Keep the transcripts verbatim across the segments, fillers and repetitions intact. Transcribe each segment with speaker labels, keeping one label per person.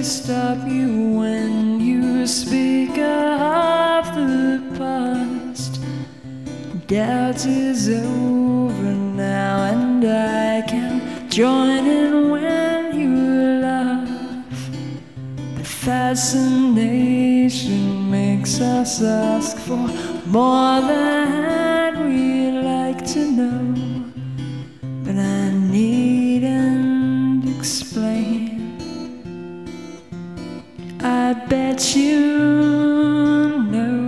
Speaker 1: stop you when you speak of the past. Doubt is over now, and I can join in when you laugh. But fascination makes us ask for more than we like to know. But I needn't explain. I bet you know.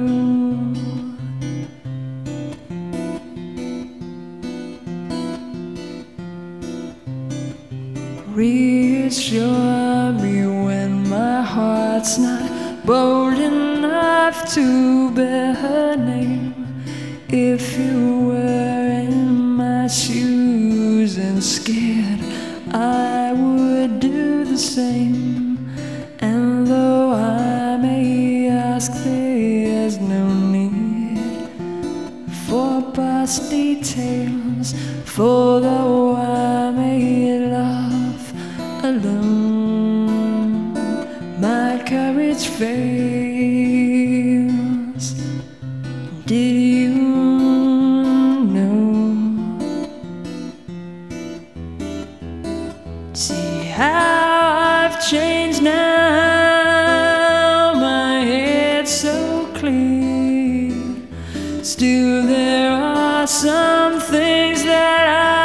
Speaker 1: Reassure me when my heart's not bold enough to bear her name. If you were in my shoes and scared, I would do the same. And though I may ask, there's no need for past details, for though I may laugh alone, my courage fails. Did you know? See how I've changed now, my head's so clear. Still there are some things that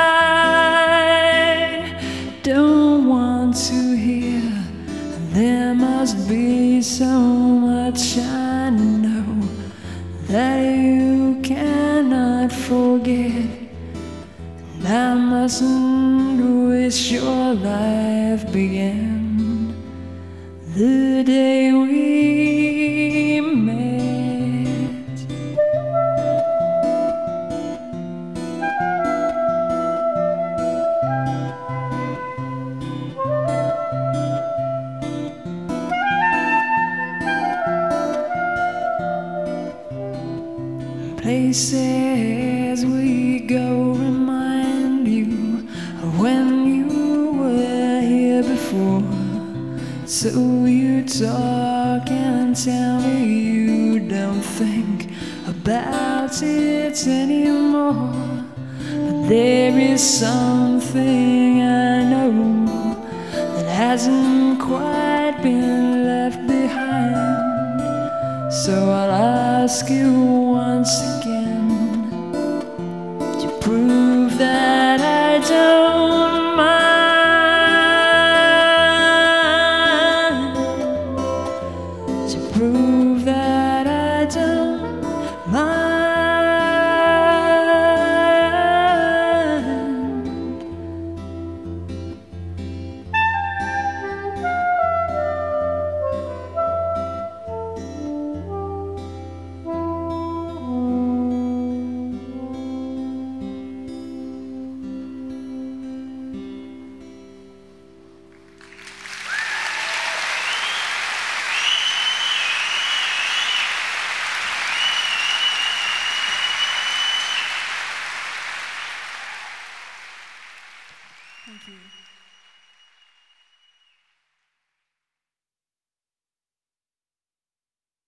Speaker 1: I don't want to hear. There must be so much I know that you cannot forget. And I mustn't wish your life began the day we met. Places we go remind you of when you were here before. So you talk and tell me you don't think about it anymore. But there is something I know that hasn't quite been left behind. So I'll ask you once again to prove that I don't mind, to prove that I don't mind. Thank you.